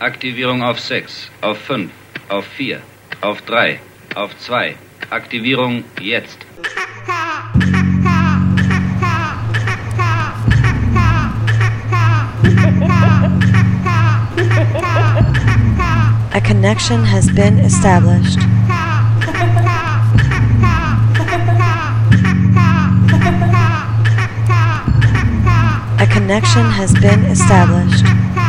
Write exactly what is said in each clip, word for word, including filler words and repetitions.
Aktivierung auf sechs, auf fünf, auf vier, auf drei, auf zwei. Aktivierung jetzt. A connection has been established. A connection has been established.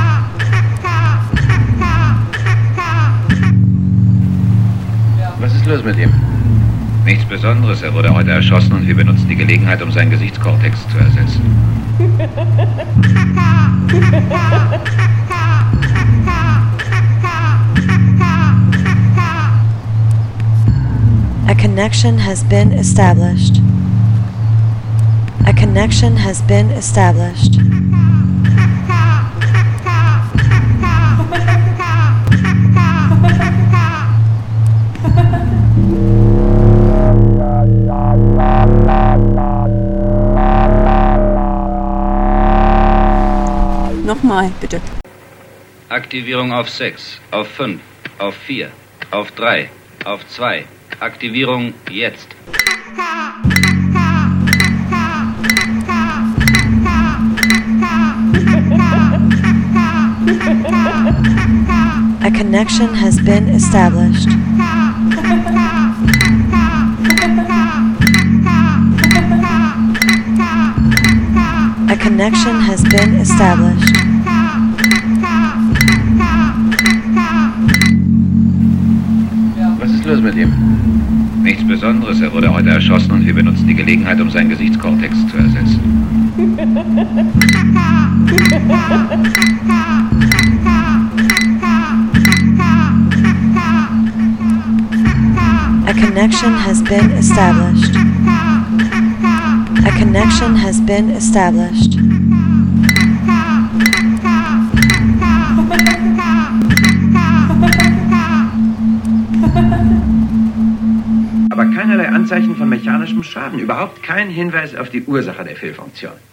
Was ist los mit ihm? Nichts Besonderes. Er wurde heute erschossen und wir benutzen die Gelegenheit, um seinen Gesichtskortex zu ersetzen. A connection has been established. A connection has been established. Nochmal, bitte. Aktivierung auf sechs, auf fünf, auf vier, auf drei, auf zwei. Aktivierung jetzt. A connection has been established. A connection has been established. Was ist los mit ihm? Nichts Besonderes. Er wurde heute erschossen und wir benutzen die Gelegenheit, um seinen Gesichtskortex zu ersetzen. A connection has been established. A connection has been established. Aber keinerlei Anzeichen von mechanischem Schaden, überhaupt kein Hinweis auf die Ursache der Fehlfunktion.